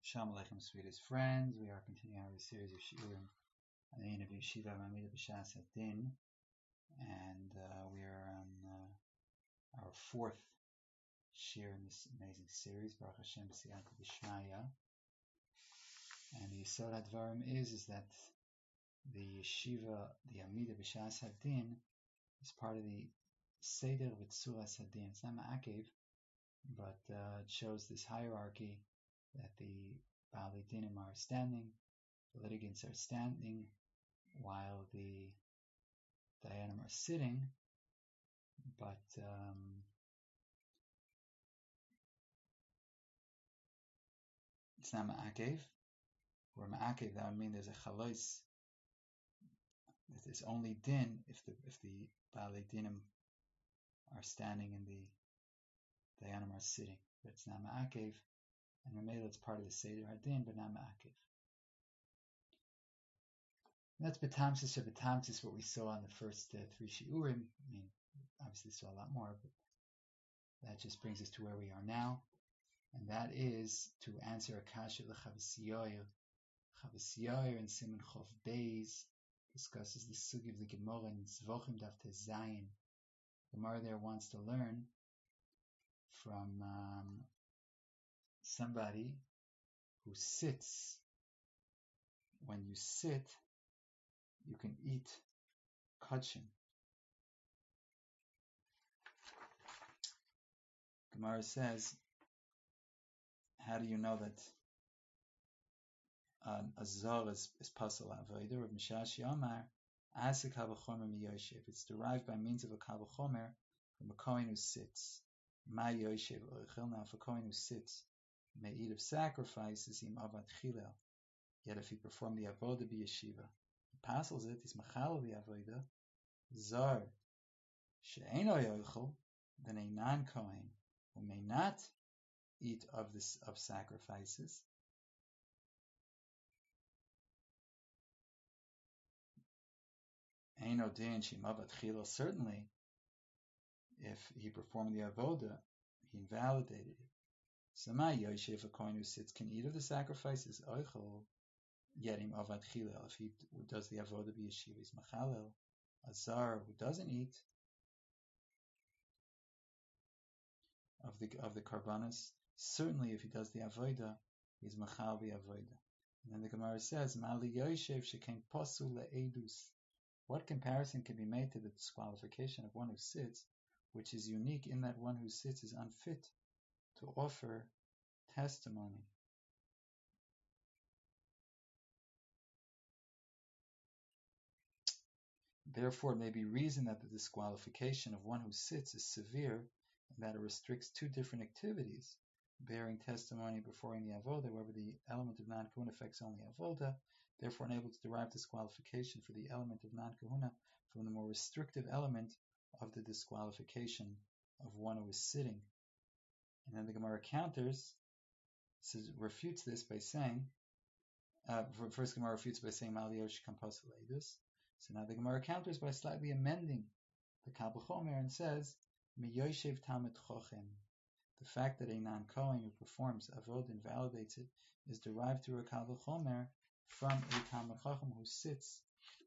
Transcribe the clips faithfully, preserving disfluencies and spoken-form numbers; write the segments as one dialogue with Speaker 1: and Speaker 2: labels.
Speaker 1: Shalom Aleichem, sweetest friends. We are continuing our series of Shiurim on the end of Yeshiva Mamida B'Shas Hadin, and uh, we are on uh, our fourth shir in this amazing series, Baruch Hashem B'Siyata B'Shmaya. And the Yisod HaDvarim is is that the Yeshiva, the Amida B'Shas Hadin, is part of the Seder V'Tzuras Hadin. It's not Ma'akev, but uh, it shows this hierarchy that the Baalei Dinim are standing, the litigants are standing, while the Dayanim are sitting, but um, it's not Ma'akev. Where Ma'akev, that would mean there's a Chalois, that there's only Din if the if the Baalei Dinim are standing and the Dayanim are sitting, but it's not Ma'akev. And Mamela, it's part of the Seder Hadin, but not Ma'akev. That's Betamsis or Betamsis, what we saw on the first uh, three Shiurim. I mean, obviously saw a lot more, but that just brings us to where we are now. And that is to answer Akasha L'Chavis Yoyer. Chavis Yoyer and Simon Chov Beis discusses the Sugi of the Gemara in Zvochim Daf Tez Zayin. Gemara there wants to learn from um, somebody who sits. When you sit, you can eat kachin. Gemara says, how do you know that um, a zor is, is pasal avodah? Rav Mishashi Amar, asik havachomer miyoshev. It's derived by means of a kavachomer from a kohen who sits. Ma yoshev oichel. Now, if a kohen who sits may eat of sacrifices, im avad chilel. Yet if he performed the avodah b'yeshiva, he passes it, he's machal the avodah, zor she'eino yoichel, then a non-kohen who may not eat of this of sacrifices, eino din shemavat chila. Certainly, if he performed the avodah, he invalidated it. So my yoshev, a kohen who sits, can eat of the sacrifices. Oichel yetim avad chilel. If he does the avodah b'yeshiva, he's machalel. A zar who doesn't eat of the of the karbanos, certainly if he does the avodah, he's machal v'avodah. And then the Gemara says, Mali Yoshev shekain posul le'edus. What comparison can be made to the disqualification of one who sits, which is unique in that one who sits is unfit to offer testimony? Therefore, it may be reasoned that the disqualification of one who sits is severe, and that it restricts two different activities, bearing testimony before the avodah, wherever the element of non-kahuna affects only avodah, therefore unable to derive disqualification for the element of non-kahuna from the more restrictive element of the disqualification of one who is sitting. And then the Gemara counters, says, refutes this by saying, uh, first Gemara refutes by saying, Mal yosh kampasel edus. So now the Gemara counters by slightly amending the Kabul Chomer and says, Miyoshev Tamid Chochem. The fact that a non-Kohen who performs avod invalidates it is derived through a Kabul Chomer from a Tamid Chochem who sits,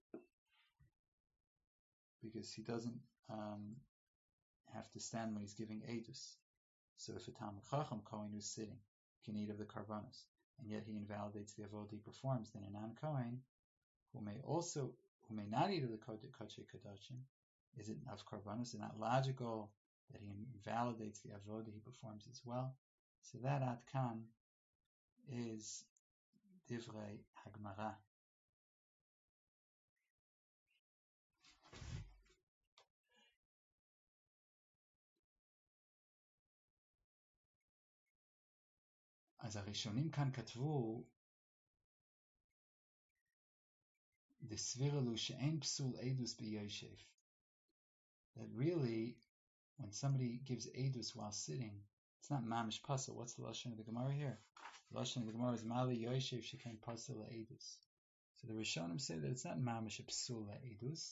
Speaker 1: because he doesn't um, have to stand when he's giving edus. So if a Tamid Chochem Kohen who's sitting can eat of the karbanos, and yet he invalidates the avod he performs, then a non-Kohen who may also who may not eat of the Kodesh Kodashim, is it of karbanos? Is it not logical that he invalidates the avodah he performs as well? So that atkan is divrei hagmara. As הראשונים כאן כתבו, דסבירלו שאין פסול עדוס ביושב. That really, when somebody gives edus while sitting, it's not mamish pasal. What's the lashon of the Gemara here? The lashon of the Gemara is mali yoshev shekain pasal edus. So the Rishonim say that it's not mamish psul edus,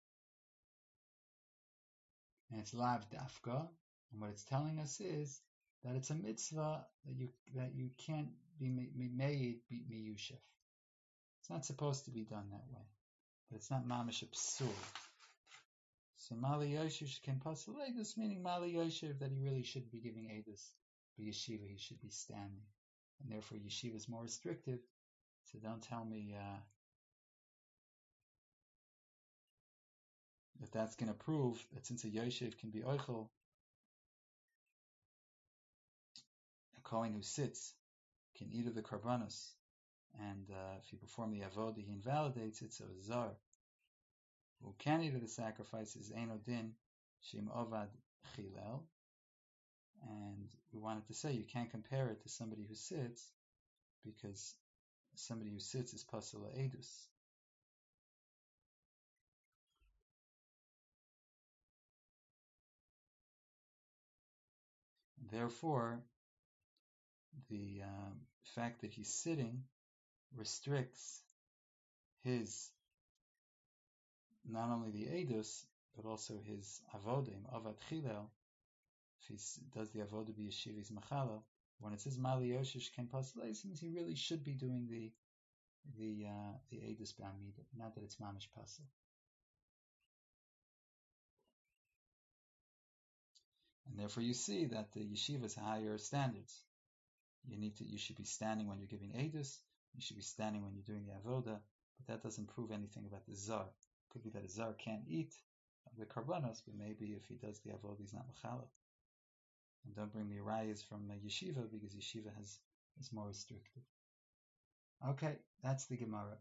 Speaker 1: and it's lav dafka. And what it's telling us is that it's a mitzvah that you that you can't be made be miyushev. It's not supposed to be done that way, but it's not mamish a psul. So Mali Yoshev can pasul edus, meaning Mali Yoshev that he really shouldn't be giving edus, but yeshiva he should be standing, and therefore yeshiva is more restrictive. So don't tell me uh, that that's going to prove that since a Yoshev can be oichel, a Kohen who sits can eat of the karbanos, and uh, if you perform the avodah, he invalidates it. So a zar who can eat of the sacrifices eino din shim ovad chilel, and we wanted to say you can't compare it to somebody who sits because somebody who sits is pasula edus. Therefore, the um, fact that he's sitting restricts his not only the edus but also his avodim avad chilel. If he does the avodah b'yeshivis machala, when it says mali yoshish ken pasal, it means he really should be doing the the uh, the edus b'amida, not that it's mamish pasal. And therefore, you see that the yeshivas have higher standards. You need to, you should be standing when you're giving edus. You should be standing when you're doing the avodah, but that doesn't prove anything about the zar. It could be that a zar can't eat the karbanos, but maybe if he does the avodah, he's not mechalel. And don't bring the rayas from yeshiva because yeshiva has is more restrictive. Okay, that's the Gemara.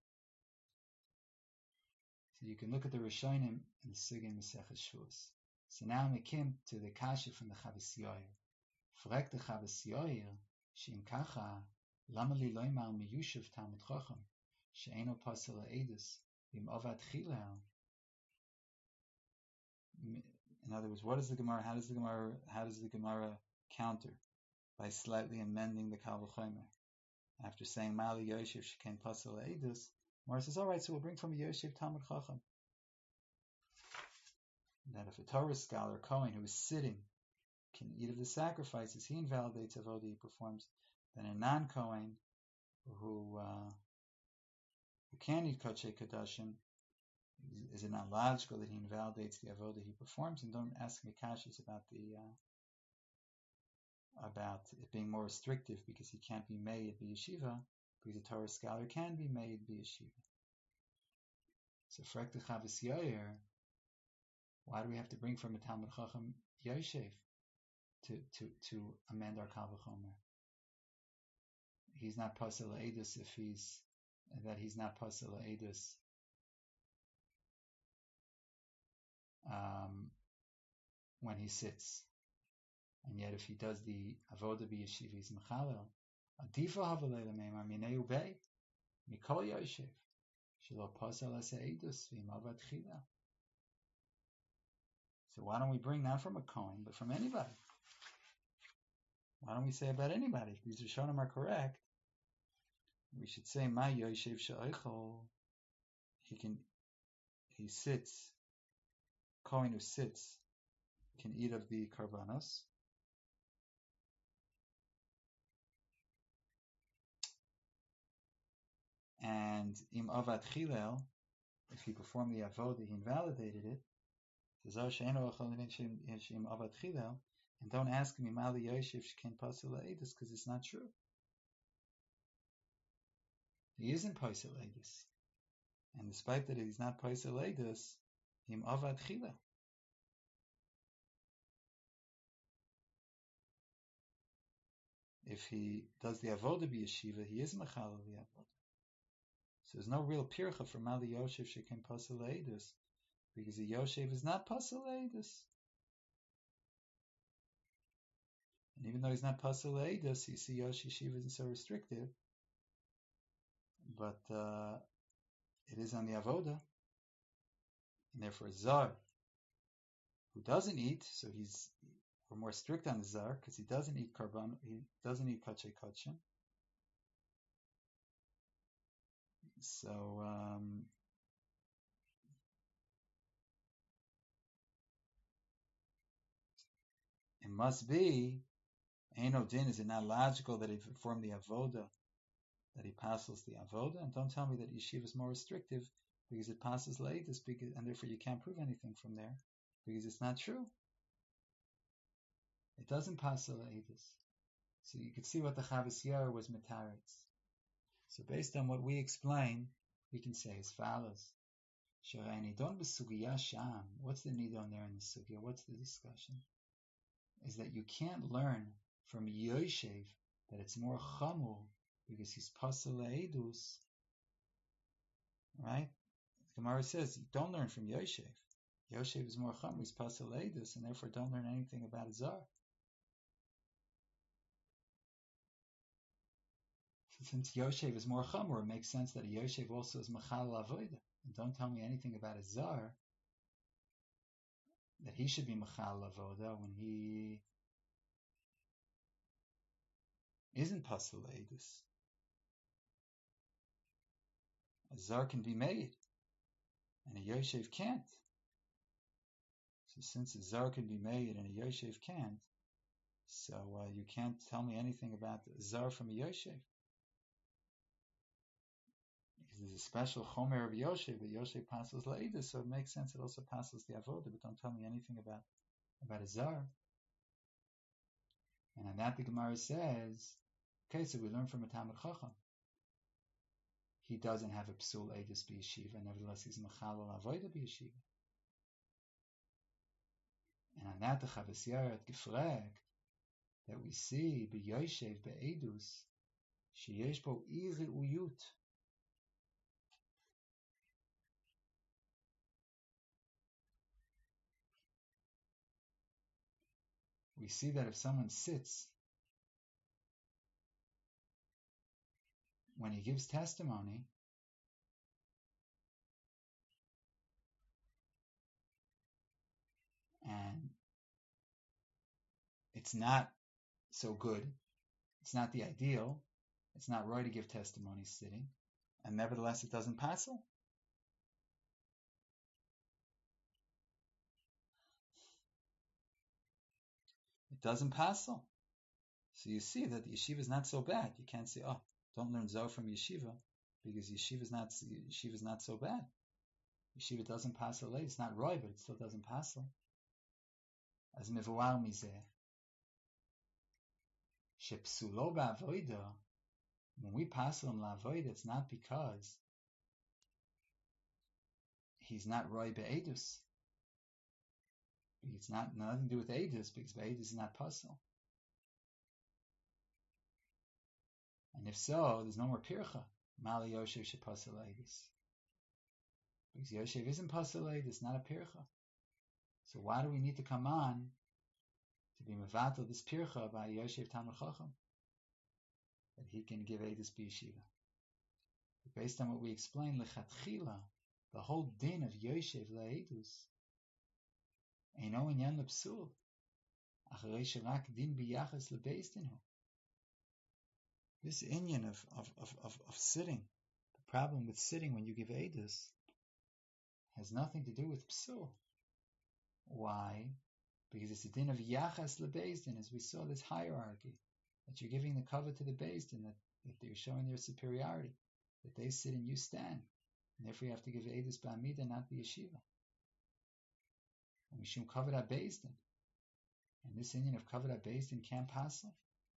Speaker 1: So you can look at the Rishonim and the Sugin Maseches Shavuos. So now we came to the kasha from the Chavis Yair. Frag the Chavis Yair, she'im kacha, lama li loymar miyushev talmid chacham, she'eno pasel ha'edus, im avad chilel. In other words, what is the Gemara? How does the Gemara? How does the Gemara counter? By slightly amending the Kal V'chomer. After saying Mali Yoshev Sheken Pasel Edus, Gemara says, all right, so we'll bring from a Yoshev Talmud Chacham. That if a Torah scholar, Kohen, who is sitting, can eat of the sacrifices, he invalidates avodah he performs. Then a non-Kohen who uh, who can eat Kodesh Kodashim, is it not logical that he invalidates the avodah he performs? And don't ask me kashas about the uh, about it being more restrictive because he can't be made by yeshiva, because a Torah scholar can be made by yeshiva. So frek the Chavis Yair, why do we have to bring from a Talmud Chacham Yoshev to to to amend our Kal V'chomer? He's not pasel edus if he's that he's not pasel edus um, when he sits. And yet, if he does the avodah b'yeshiva, he's mechalel. Adifa havalei l'meimar minei ubei mikol yoshev shelo pasel asa edus v'imavad chila. So why don't we bring not from a Kohen, but from anybody? Why don't we say about anybody? If these Rishonim are correct, we should say ma yoshev she'oichol. He can, he sits. Kohen who sits can eat of the karbanos. And im avad chilel, if he performed the avodah, he invalidated it. And don't ask me mali yoshev sheken pasel edus because it's not true. He isn't pasel edus, and despite that he's not pasel edus, im avad chilel. If he does the avodah b'yeshiva, he is mechalel the avodah. So there's no real pircha for mali yoshev sheken pasel edus, because the yoshev is not pasel edus. And even though he's not pasel edus, you see Yosh Yeshiva isn't so restrictive, but uh, it is on the avodah, and therefore zar who doesn't eat, so he's we're more strict on the zar because he doesn't eat karban, he doesn't eat kachay kachim. So um, it must be Eino din, is it not logical that he performed the avoda, that he passes the avoda? And don't tell me that yeshiva is more restrictive because it passes laidus, because and therefore you can't prove anything from there because it's not true. It doesn't pass laidus. So you could see what the Chavos Yair was metaretz. So based on what we explain, we can say as follows. What's the nidon there in the sugya? What's the discussion? Is that you can't learn from Yoshev that it's more chamur because he's pasal le'edus, right? The Gemara says don't learn from Yoshev. Yoshev is more chamur, he's pasal le'edus, and therefore don't learn anything about Zar. Since Yoshev is more chamur, it makes sense that a Yoshev also is machal avoda. And don't tell me anything about a Zar, that he should be machal avoda when he isn't pasal le'edus. A Zar can be made, and a Yoshev can't. So since a Zar can be made and a Yoshev can't, so uh, you can't tell me anything about a Zar from a Yoshev. Because there's a special chomer of Yoshev, that Yoshev passes le'edus, so it makes sense it also passes the avoda, but don't tell me anything about, about a Zar. And on that the Gemara says, okay, so we learn from a Talmid Chacham. He doesn't have a psul edus b'yeshiva, nevertheless he's machal al avoda b'yeshiva. And on that the Chavos Yair had gefragt that we see b'yoshev b'edus sheyesh bo iri uyut. We see that if someone sits when he gives testimony, and it's not so good, it's not the ideal, it's not right to give testimony sitting, and nevertheless it doesn't passel. It doesn't passel. So you see that the yeshiva is not so bad. You can't say, oh, don't learn Zohar from yeshiva, because yeshiva is not yeshiva is not so bad. Yeshiva doesn't passel late. It's not right, but it still doesn't passel. As mevuar mizeh, shepsulo ba'avoida, when we passel him la'avoida, it's not because he's not roy be'edus. It's not nothing to do with edus, because be'edus is not passel. And if so, there's no more pircha. Mali Yoshev shepasel edus. Because Yoshev isn't pasel edus, it's not a pircha. So why do we need to come on to be mevatel this pircha by Yoshev Talmid Chacham? That he can give edus b'yeshiva. Based on what we explained, lechatchila, the whole din of Yoshev le'edus, eino inyan lepsul, acharei sherak din biyachas lebeis dinu. This inyan of, of, of, of, of sitting, the problem with sitting when you give edus, has nothing to do with psul. Why? Because it's a din of yachas lebeis din, as we saw this hierarchy, that you're giving the cover to the beis din, that, that they're showing their superiority, that they sit and you stand. And therefore you have to give edus ba'amida, not the yeshiva. And we should cover that beis din. And this inyan of cover that beis din can't pass.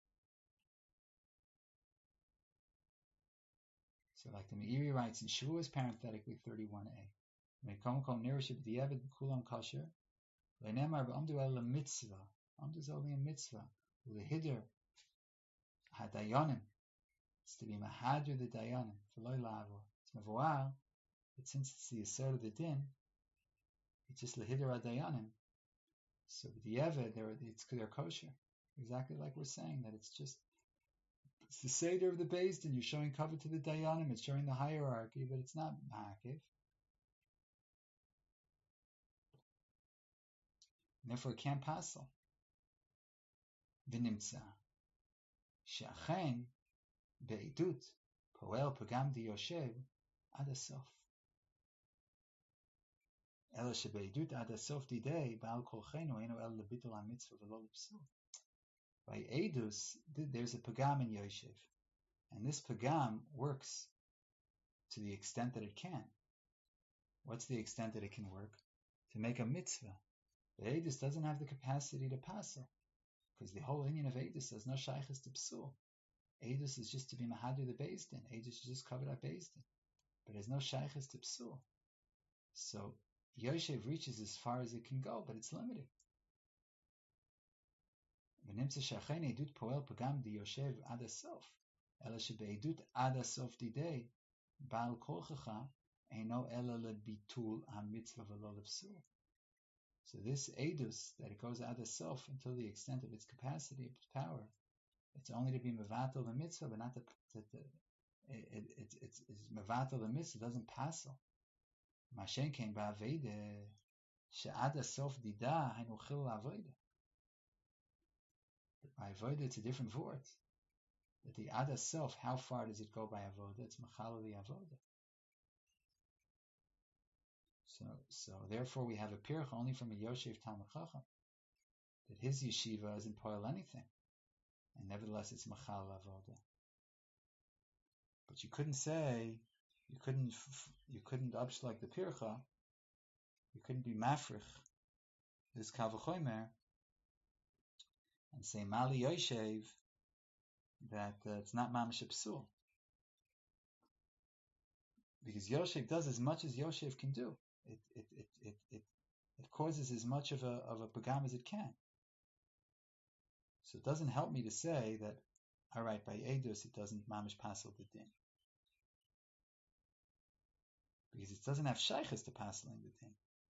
Speaker 1: So like the Meiri writes in Shavuos parenthetically thirty-one a, Mekom kol nirashib di'evet b'kulam kasher, le'nemar b'amdu el mitzvah, amdu is only a mitzvah, u'lehider hadayanim, it's to be mahadr the dayanim, v'loy la'avor. It's mevoar, but since it's the asert of the din, it's just lehider hadayanim. So di'evet, it's they're kosher, exactly like we're saying that it's just. It's the Seder of the Beis Din. You're showing cover to the Dayanim. It's showing the hierarchy, but it's not Ma'akiv. Therefore, it can't passel. V'nimtza. She'achen be'edut poel pagam di yoshev ad hasof. Ela she'be'edut ad hasof didei ba'al kolchenu eino el lebitul ha'mitzvah v'lo l'psul. By Eidus, there's a pagam in Yoshev. And this pagam works to the extent that it can. What's the extent that it can work? To make a mitzvah. But Eidus doesn't have the capacity to passel. Because the whole union of Eidus has no shaykhs to psul. Eidus is just to be mahadir the Beis Din. Eidus is just covered up Beis Din. But there's no shaykhs to psul. So Yoshev reaches as far as it can go, but it's limited. V'nimtza she'achein edut poel pagam di Yoshev ad hasof, ela shebe'edut ad hasof didei, ba'al kolchacha, eino ela lebitul ha-mitzvah v'lo l'psul. So this edus, that it goes ad hasof until the extent of its capacity, its power, it's only to be mevatel the mitzvah, but not to, to, to it, it, it, it's, it's mevatel the mitzvah, it doesn't passel. Mashen came ba'avede, she'ad hasof dida, hainu chil la'avodah. But by avodah, it's a different word. That the ad hasof, how far does it go by avodah? It's machal the avodah. So, so therefore, we have a pircha only from a Yoshev Talmud Chacham that his yeshiva isn't poil anything, and nevertheless, it's machal avodah. But you couldn't say, you couldn't, you couldn't upshlag the pircha, you couldn't be mafrich this kavachomer and say Mali Yoshev that uh, it's not mamash psul, because Yoshev does as much as Yoshev can do. It it it it it, it causes as much of a of a pagam as it can. So it doesn't help me to say that, all right, by edus it doesn't mamash pasel the din, because it doesn't have shaykhs to pasel in the din.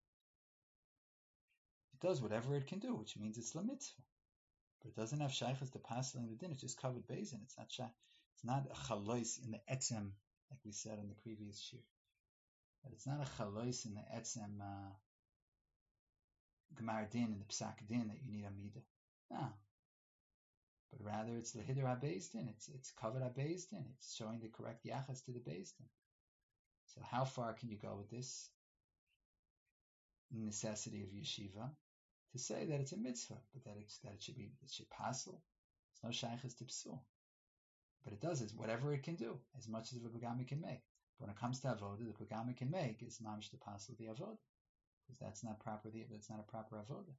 Speaker 1: It does whatever it can do, which means it's la mitzvah. But it doesn't have shaykhs to pasel in the din. It's just covered bezin. It's not shay. It's not a chalois in the etzem, like we said in the previous shir. But it's not a chalois in the etzem uh, gemar din in the psak din that you need a midah. No. But rather it's the hiddur ha-beis din. It's it's covered ha-beis din. It's showing the correct yachas to the beis din. So how far can you go with this necessity of yeshiva to say that it's a mitzvah, but that it's that it should be it should passel? It's no shaykhs to psul. But it does is whatever it can do, as much as the pagam it can make. But when it comes to avodah, the pagam it can make is mamish to passel the avodah, because that's not proper. That's not a proper avodah.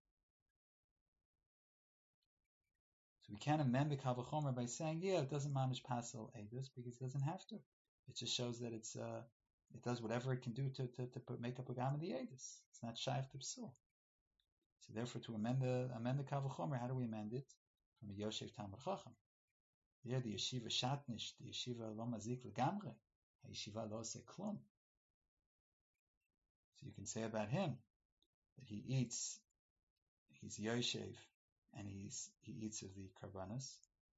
Speaker 1: So we can't amend the Kal V'chomer by saying, yeah, it doesn't mamish passel edus, because it doesn't have to. It just shows that it's uh, it does whatever it can do to to, to put, make up a pagam in the edus. It's not shaykh to psul. So therefore, to amend the amend the Kal V'chomer, how do we amend it? From the Yoshev Talmud Chacham. Yeah, the yeshiva shatnish, the yeshiva lo mazik legamre, the yeshiva lo se klum. So you can say about him that he eats, he's Yoshev, and he's he eats of the karbanos.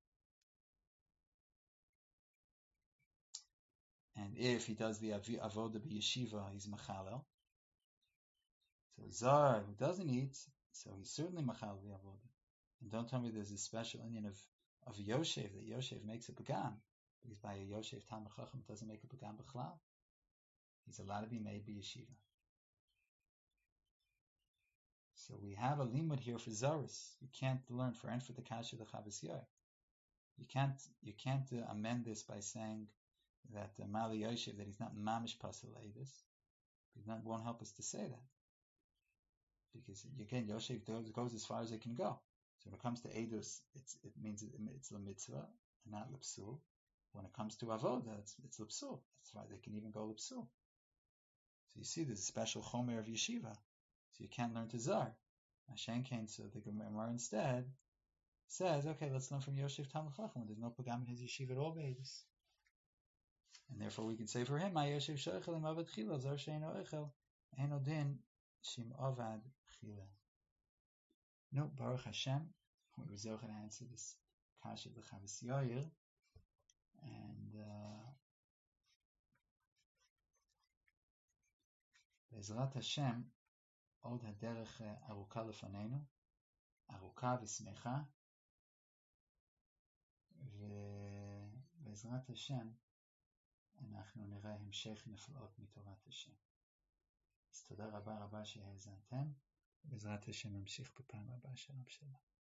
Speaker 1: And if he does the avodah b'yeshiva, he's machalel. So Zar, who doesn't eat, so he's certainly machalel the avodah. And don't tell me there's a special union of of Yoshev, that Yoshev makes a pagam, because by a Yoshev Talmud Chacham it doesn't make a pagam b'chlal. He's allowed to be made b'yeshiva. So we have a limud here for Zaris. You can't learn for and for the kasha the Chavos Yair. You can't you can't uh, amend this by saying that uh, Mali Yoshev, that he's not mamish pasel edus, because that won't help us to say that. Because again, Yoshev goes, goes as far as it can go. So when it comes to edus, it's, it means it, it's la mitzvah and not l'psul. When it comes to avodah, it's it's l'psul. That's why they can even go l'psul. So you see, there's a special chomer of yeshiva, so you can't learn to zar. Mashen Kain, so the Gemara instead says, okay, let's learn from Yoshev Talmud Chacham. There's no pagam in his yeshiva at all, babies. And therefore we can say for him, Ma Yoshev Shoichel im avad chila, zar she'eno echel, eno din shim avad chila. No, Baruch Hashem, we were zocher to answer this kasha of the Chavos Yair, and uh, Bezrat Hashem, od haderech aruka lefanenu, aruka v'smecha, ובעזרת השם אנחנו נראה המשך נפלאות מתורת השם. אז תודה רבה רבה שהאזנתם, ובעזרת השם נמשיך בפעם הבאה. שלום שלום.